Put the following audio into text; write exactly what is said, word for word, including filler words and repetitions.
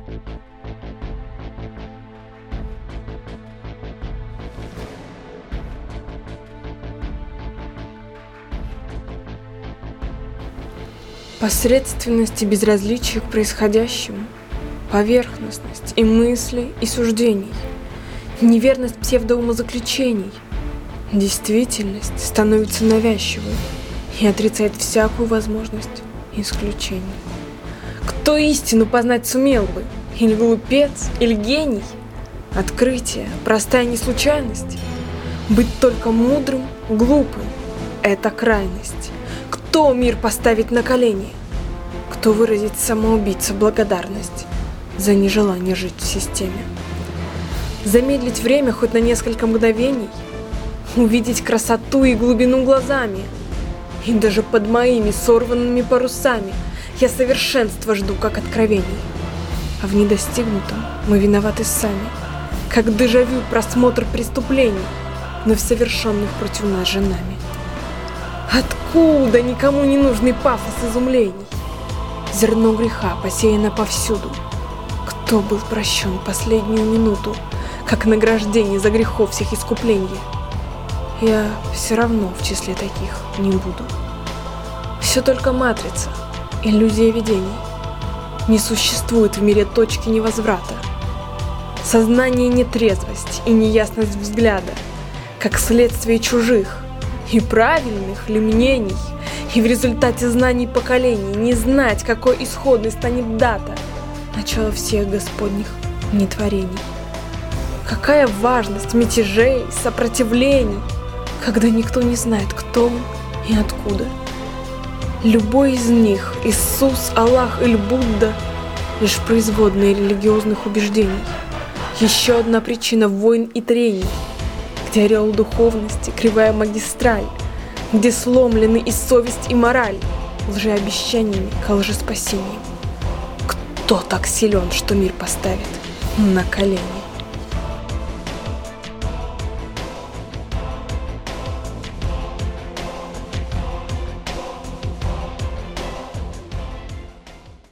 Посредственность и безразличие к происходящему, поверхностность и мыслей, и суждений, неверность псевдоумозаключений. Действительность становится навязчивой и отрицает всякую возможность исключений. Кто истину познать сумел бы? Или глупец, или гений? Открытие, простая неслучайность. Быть только мудрым, глупым – это крайность. Кто мир поставить на колени? Кто выразит самоубийце благодарность за нежелание жить в системе? Замедлить время хоть на несколько мгновений, увидеть красоту и глубину глазами. И даже под моими сорванными парусами я совершенства жду, как откровений. А в недостигнутом мы виноваты сами, как дежавю просмотр преступлений, вновь совершенных против нас женами. Откуда никому не нужный пафос изумлений? Зерно греха посеяно повсюду. Кто был прощен последнюю минуту, как награждение за грехов всех искуплений? Я все равно в числе таких не буду. Все только матрица, иллюзия видений. Не существует в мире точки невозврата. Сознание нетрезвость и неясность взгляда, как следствие чужих и правильных ли мнений, и в результате знаний поколений не знать, какой исходной станет дата начала всех Господних нетворений. Какая важность мятежей, сопротивлений, когда никто не знает, кто он и откуда. Любой из них, Иисус, Аллах или Будда, лишь производные религиозных убеждений. Еще одна причина войн и трений, где ореол духовности, кривая магистраль, где сломлены и совесть, и мораль, лжеобещаниями ко лжеспасению. Кто так силен, что мир поставит на колени?